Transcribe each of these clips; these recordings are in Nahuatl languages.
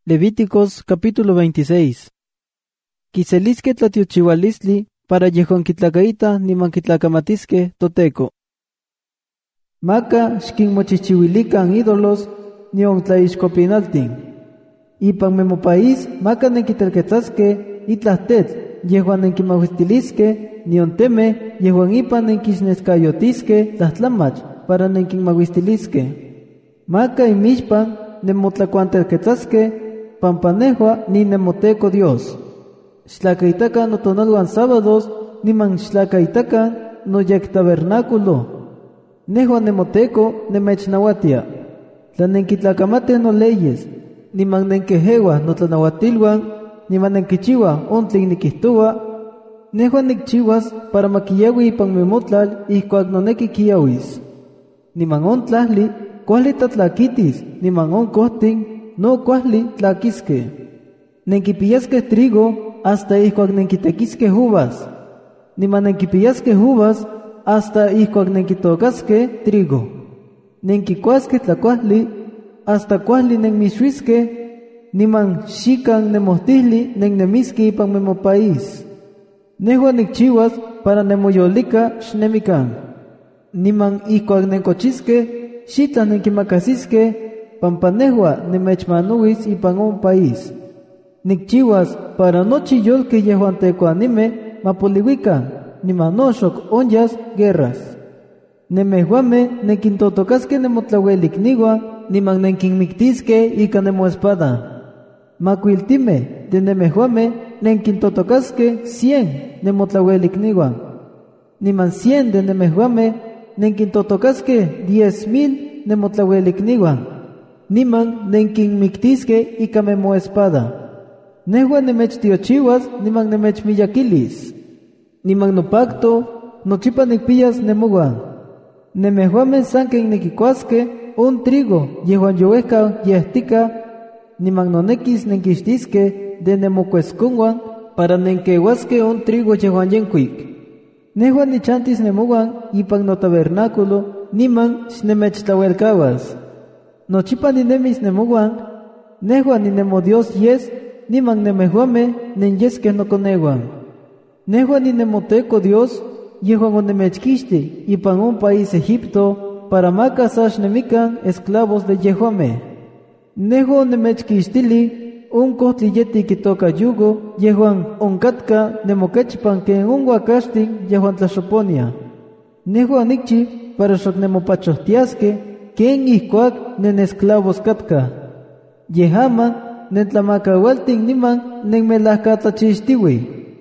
Levíticos capítulo 26. Quiselisque tlatiochiualistli para yehuan kitlacaita niman kitlacamatisque toteco. Maka xquinmochichiuilican ídolos nion tlaixcopinaltin. Ipan memo país maka nenquitelquetzasque itlah tetl yehuan nenquimahuistilisque nion teme yehuan ipan nenquixnescayotisque tlahtlamach para nenquinmahuistilisque. Maka imixpan nemotlacuantelquetzasque pampa nehua ni nemoteco Dios. Xtlacaitacan notonaluan sábados niman xtlacaitacan noyec tabernáculo. Nehua nemoteco nemechnahuatia. Tlanenquitlacamate no leyes, niman nenquejeua notlanahuatilhuan, niman nenquichiua ontlin niquihtoua. Nehua nicchiuas para maquiyaui ipan memotlal ihcuac noneki quiauis. Niman ontlahli cuali tatlaquitis, niman oncohtin no cuali tlaquisque. Nenquipiyasque trigo hasta ihcuac nenquitequisque uvas. Niman nenquipiyasque uvas hasta ihcuac nenquitocasque trigo. Nenquicuasque tlacuahli hasta cuahli nenmixuisque, niman xican nemohtihli nennemisque ipan memo país. Nehua nicchiuas para nemoyolica xnemican. Niman ihcuac nencochisque, xitla nenquimacasisque, pampa nehua nemechmanuis ipan un país. Nicchiuas para nochi yolque yehuan tecuanime mapolihuican, niman noxoc onyas guerras. Nemehuame nenquintotocasque nemotlauelicnihuan, niman nenquinmictisque ica nemoespada. Macuiltime de nemehuame nenquintotocasque 100 nemotlauelicnihuan. Niman 100 de nemehuame nenquintotocasque 10,000 nemotlauelicnihuan. Niman nenquinmictisque ica memoespada. Nehua nemechtiochiuas niman nemechmiyaquilis. Niman no pacto nochipa nicpiyas nemohuan. Nemehuame sanquen nequicuasque un trigo yehuan yoehca yehtica, niman nonequis nenquixtisque de nemocuesconhuan para nenqueuasque un trigo yehuan yencuic. Nehua nichantis nemohuan ipan no tabernáculo, niman xnemechtlauelcahuas. Nochipa ninemis nemohuan, nehua ninemo Dios yes, niman nemehuame nenyesque noconehuan. Nehua ninemoteco Dios, yehuan onemechquixti ipan un país Egipto, para macas axnemican esclavos de yehuame. Nehua onemechquixtili un cohtli quitoca yugo, yehuan oncatka nemoquechpan que un huacastin yehuan tlaxoponia. Nehua nicchi para xoc nemopachohtiasque, ¿quién ihcuac nen esclavos catka? Yehaman nentlamacaualtin niman nenmelahcatlachixtiui.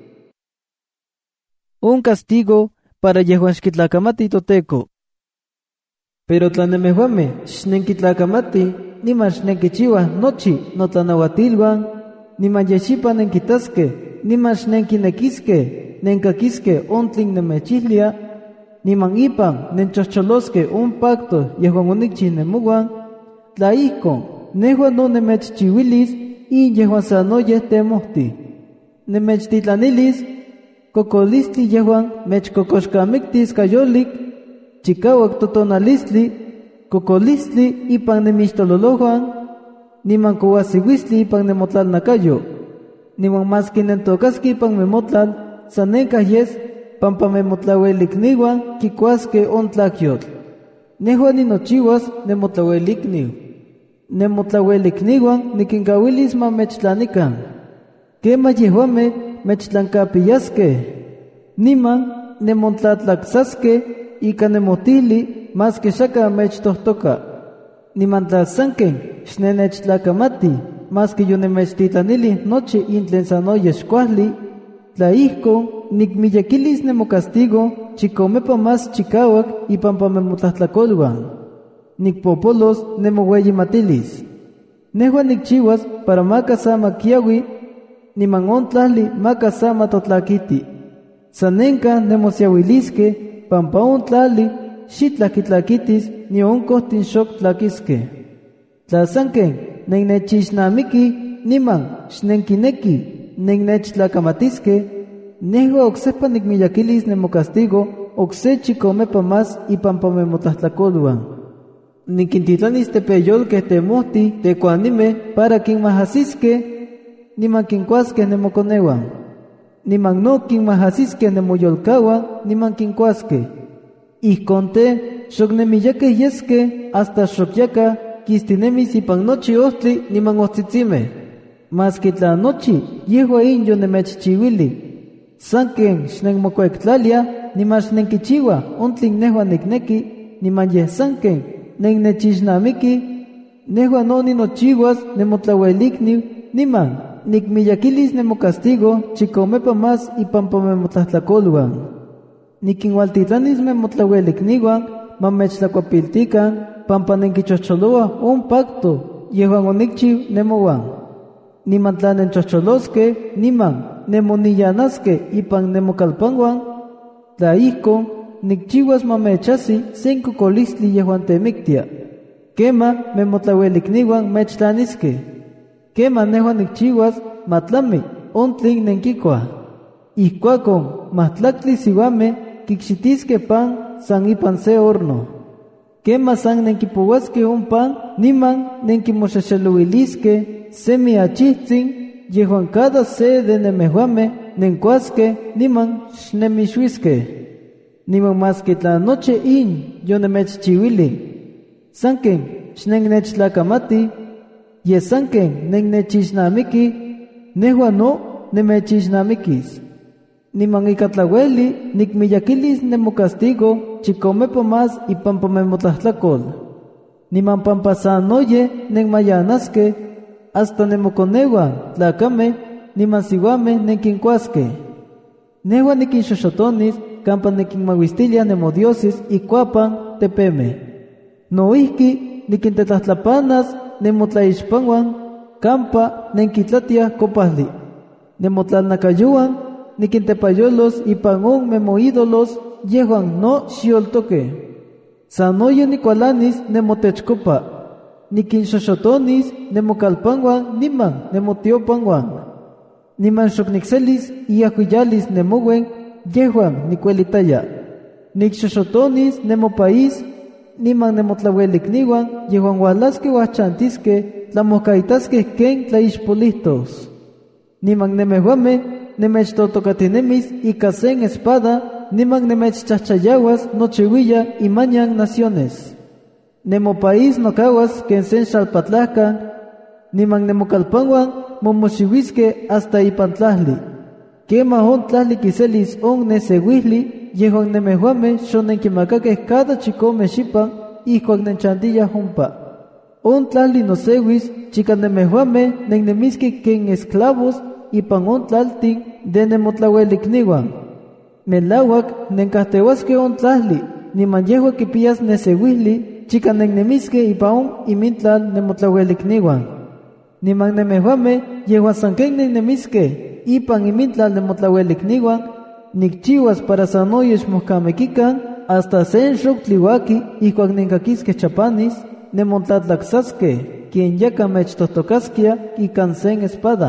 Un castigo para yehuan xquitlacamati toteco. Pero tlanemehuame xnenquitlacamati niman xnenquichiua nochi notlanahuatilhuan, niman yexipa nenquitasque, niman xnenquinequisque, nencaquisque ontlin nemechihlia, niman ipan nenchoscholosque un pacto yehuan onicchi nemohuan, tlaihcon nehua no nemechchiuilis y yehuan sanoyeh temohti. Nemechtitlanilis cocolistli yehuan mechcocoxcamictis cayolik, chicauac totonalistli, cocolistli ipan nemixtololohuan, niman coasihuistli ipan nemotlalnacayo, niman masque nentocasque ipan memotlal, sanenca yes, pampa memotlauelicnihuan quicuasque ontlacyotl. Nehua ninochiuas nemotlauelicniu. Nemotlauelicnihuan niquincauilis mamechtlanican. Quema yehuame mechtlancapiyasque. Niman nemontlatlacsasque ica nemotili masque xaca mechtohtoca. Niman tlasanquen xnenechtlacamati masque yonemechtitlanili nochi intlen sanoyeh xcuahli, tlaihcon nicmiyequilis nemocastigo chicomepa más chicauac y pampa memotlahtlacolhuan. Nicpopolos nemohueyimatilis. Nehua nicchiuas para macasama kiaui, niman ontlahli macasama totlaquiti. Sanenca nemosiauilisque, pampa ontlahli xitlaquitlaquitis ni oncohtin xoc tlaquisque. Tlasanquen nennechixnamiki niman xnenquineki nennechtlacamatisque, nehua ocsehpa nicmiyaquilis nemocastigo ocse chicomepa más ipampa memotlahtlacolhuan. Nikintitlanis tepeyol que temohti tecuanime para quinmahasiske, niman quincuasque nemoconewan. Niman no quinmahasiske nemoyolcawan, niman quincuasque. Ihconte, xocnemiyake yesque, hasta xocyaka, quistinemis ipan nochi ohtli, niman ohtitzime. Mas quitla nochi, yehua inyo nemechchiwili. Sanken xnenmocuectlalia, niman xnenquichiwa, ontlin nehua nikneki, niman yehsanken, nennechisnamiki, nehua no ninochiwas, nemotlauelikniu, niman, nikmiyakilis nemocastigo, chicomepa más ipampa memotlahtlacolwan. Nikinwaltitlanis memotlauelikniwan, mamechtlacopiltican, pampa nenquichocholoa un pacto, yehuan onikchiu nemowan. Niman tlanenchocholoske, niman, nemoniyanaske ipan nemocalpanwan, tla ihkon, nikchiwas mamechasi 5 colistli yehuan temictia. Quema memotlauelikniwan mechtlaniske. Quema nehuan nikchiwas matlami, ontlin nenkikua. Ihkuakon, mahtlactli siwame, kikxitiske pan san ipan se horno. Quema san nenkipuaske un pan, niman nenkimoxexeluiliske, semi achitzin, yehuan cada se de nemehuame, nencuasque, niman xnemixuisque. Niman más que tla noche in, yo nemechchiwili. Sanken, xnennechtlacamati, yesanken, nennechisnamiki, nehua no, nemechisnamikis. Niman ikatlaweli, nikmiyakilis nemocastigo, chicomepa más ipampa memotlahtlacolh. Niman pampa sanoye, nenmayanaske, hasta nemoconewa, tlacame, niman siwame, nenquincuasque. Nehua niquinxoxotonis, campa nequinmahuistilia nemodiosis y cuapan tepeme. Noihki niquintetlahtlapanas nemotlaixpanwan, campa nenquitlatia copahli. Nemotlalnacayuan niquintepayolos ipan un memoídolos yehuan no xioltoque. Sanoye nicualanis nemotechcopa. Niquinxoxotonis nemocalpanwan niman nemotiopanwan. Niman xocnixelis y ajuyalis nemowen yehuan nicuelitaya. Nixoxotonis nemopaís, niman nemotlauelikniwan, yehuan hualaske huachantiske, tlamocaitasque ken tlaixpolihtos. Niman nemehuame, nemechtotocatinemis ika sen espada, niman nemechchahchayawas nochiuilla y mañan naciones. Nemopaís nocahuas ken sen xalpatlahcan, niman nemocalpanwan momoxiuisque hasta ipantlahli. Quema on tlahli quiselis on nesehuihli, yehuan nemehuame xonenquimacaque cada chicome xipan, ihcuac nenchandilla humpa. On tlahli nosewis, chica nemehuame nennemisque ken esclavos, ipan on tlaltin de nemotlauelikniwan. Melauac nencahteuasque on tlahli, niman yehua quipiyas nesehuihli, chica nennemisque ipan on imintlal nemotlauelikniwan. Niman nemehuame yehua sanken nennemisque, ipan imintlal nemotlauelikniwan, nikchiwas para sanoyex mohkamekikan, hasta sen xoktliwaki, ihcuac nencaquisque chapanis, nemontlatlaxasque, quien yaka mechtohtocasquia ikan sen espada.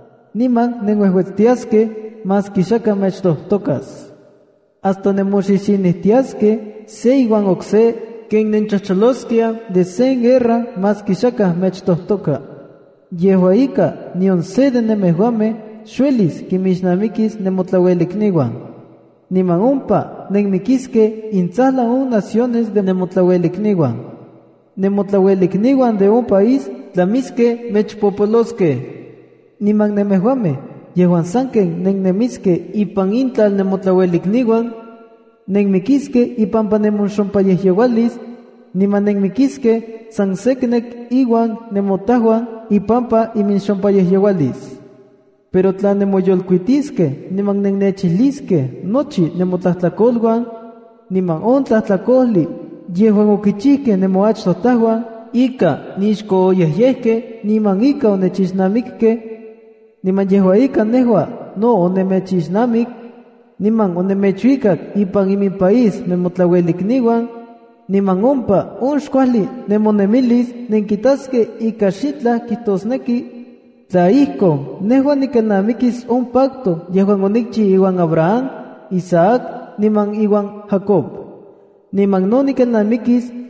Niman nenhuehuetztiasque, mas quixaca mechtohtocas. Hasta nemoxixinihtiasque, se iguan ocse, quien nenchacholosquia de sen guerra, mas quixaca mechtohtoca. Yehua ika, nion se de nemehuame, xuelis quimixnamikis nemotlauelikniwan. Niman umpa nenmiquisque intzahla un naciones de nemotlauelikniwan. Nemotlauelikniwan de un país tlamisque mechpopolosque. Niman nemehuame, yehuan sanken nennemisque ipan intlal nemotlauelikniwan, nenmiquisque ipampa nemonxompayehyeualis, niman nenmiquisque san seknek iwan nemotahuan ipampa iminxompayehyeualis. Pero tla nemoyolcuitisque, niman nennechilisque, nochi nemotlahtlacolhuan, niman on tlahtlacolli, yehuan oquichihque nemoachtotahuan, ika nixco oyehyehque, niman ika onechisnamicque, niman yehua ika nehua no onemechisnamic, niman onemechuicac ipan imin país memotlauelikniwan, niman ompa onxcuali nemonemilis nenquitasque ika xitla quihtosnequi. Tla ihco, nehua nikelnamikis un pacto yehuan onikchi iwan Abraham, Isaac, niman iwan Jacob. Niman no nikelnamikis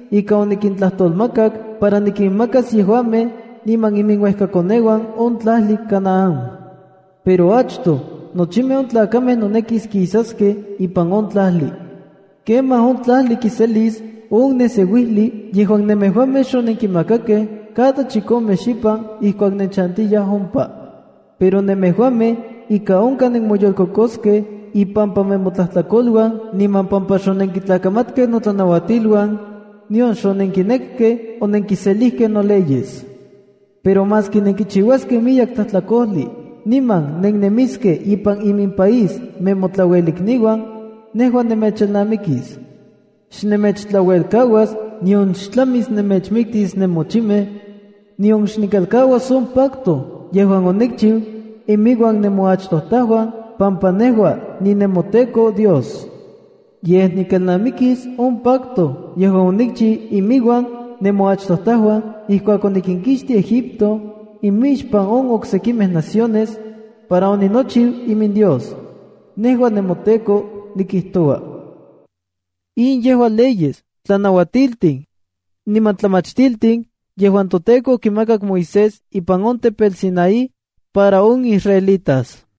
ika oniquintlahtolmacac para niquinmacas yehuame niman iminhuescaconehuan on tlahli Canaán. Pero achto, nochime on tlacameh nonequis quisasque ipan on tlahli. Quema on tlahli quiselis on neseuihli yehuan nemehuame xonenquimacaque cada chicome xipan ihcuac nenchantillas ompa. Pero nemehuame ika onca nenmoyolcocosque ipampa memotlahtlacolhuan niman pampa xonenquitlacamatque notlanauatilhuan nion xonenquinecque o nenquiselihque noleyes. Pero mas que nenquichihuasque miyac tlahtlacohli niman nennemisque ipan iminpaís memotlaueliknihuan, nehuan nemechelnamiquis. Xnemechtlahuelcahuas, nion xtlamis nemechmictis nemochime, nion xnicalcahuas on pacto, yehuan onicchiu, imiguan nemoachtohtahuan, pampa nehua ni nemoteco Dios. Yeh nikelnamiquis on pacto, yehuan onicchi imiguan nemoachtohtahuan, ihcuac oniquinquixti Egipto, inmixpan on ocsequimeh naciones, para oninochiu imin Dios. Nehua nemoteco niquihtoa. In yehua leyes, tlanauatiltin, niman tlamachtiltin, yehuan toteco quimacac Moisés ipan on tepel Sinaí para on israelitas.